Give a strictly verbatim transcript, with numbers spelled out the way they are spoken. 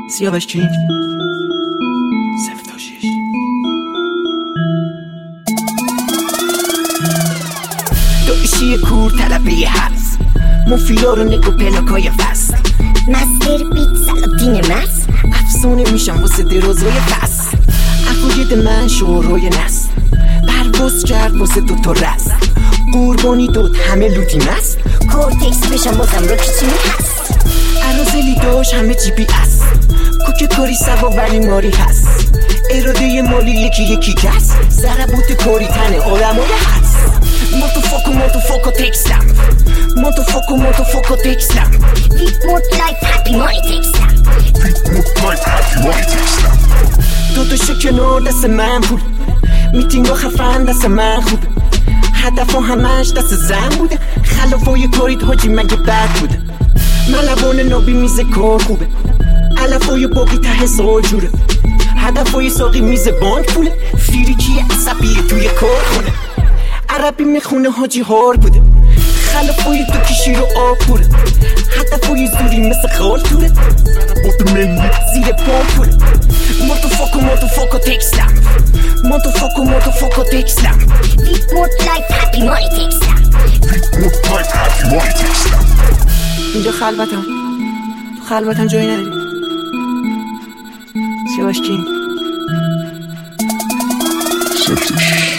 سیاوش کینگ صفر تا شش. داشی کور طلبه هست مفیلا رو نگو پلاکای فست مستر بیت سلابدین مست افسونه میشم واسه درازای فست عقاید من شعرهای نست پرواز کرد واسه دوتا رست قربانی داد همه لوتی مست کورتکس بشم بازم رو کچی هست عرازلی داشت همه جی پی اس کوک کاری سوا ولی ماری هست اراده مالی یکی یکی کس ضربات کاری تنه آدمای هست ماتو فاکو ماتو فاکو تکستم ماتو فاکو ماتو فاکو تکستم ویت مورد لایف هپی مانی تکستم ویت مورد لایف هپی مانی تکستم داداشو کنار دست من بود میتینگا خفن دست من خوبه هدف و همش دست زن بوده خلافای کارید حاجی مگه بد بوده من لبان نابی میز کار خوبه علفای باقی ته سال جوره هدفای ساقی میز بانک پوله فیریکی عصبیه توی کار خونه عربی میخونه حاجی هار بوده خلافای دو کشی رو آب پوره هدفای زوری مثل خال توره بود ملی زیر پام پوله ماتو فاکو ماتو فاکو تکستم ماتو فاکو ماتو فاکو تکستم ویت مورد لایف هپی مانی تکستم ویت مورد لایف هپی مانی تکستم اینجا خلوتم تو خلوتم جایی نداری سیاوش کینگ صفر تا شش.